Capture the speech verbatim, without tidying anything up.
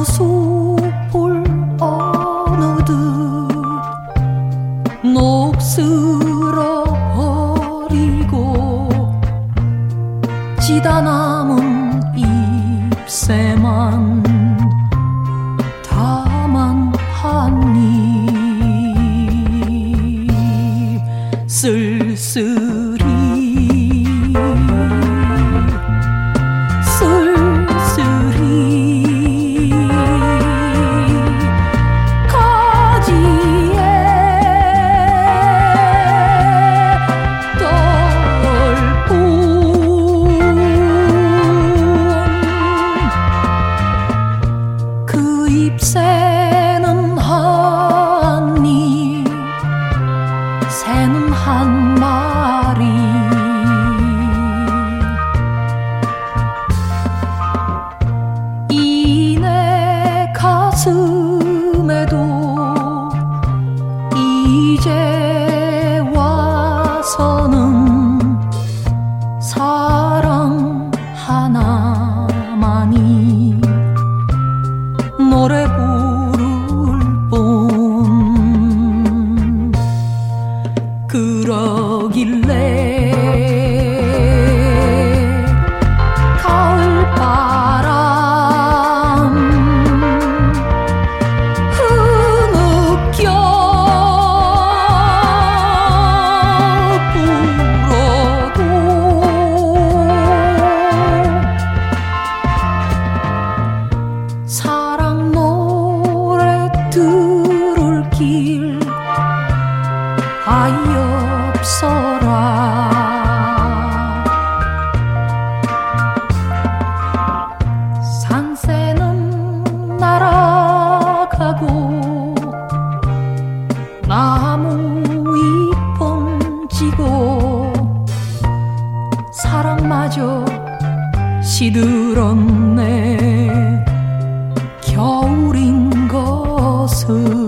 숲을 어느덧 녹슬어 버리고 지다 남은 잎새만 다만 한 입 쓸쓸히 잎새는 한 입, 새는 한 마리. 이 내 가슴에도 이제 와서는 사랑 하나만이 노래 부를 뿐. 그러길래 가을바람 흐느껴 불어도 사랑 노래 들을 길 아이 없어라. 산새는 날아가고 나무 잎은 지고 사랑마저 시들었네. 겨울인 것을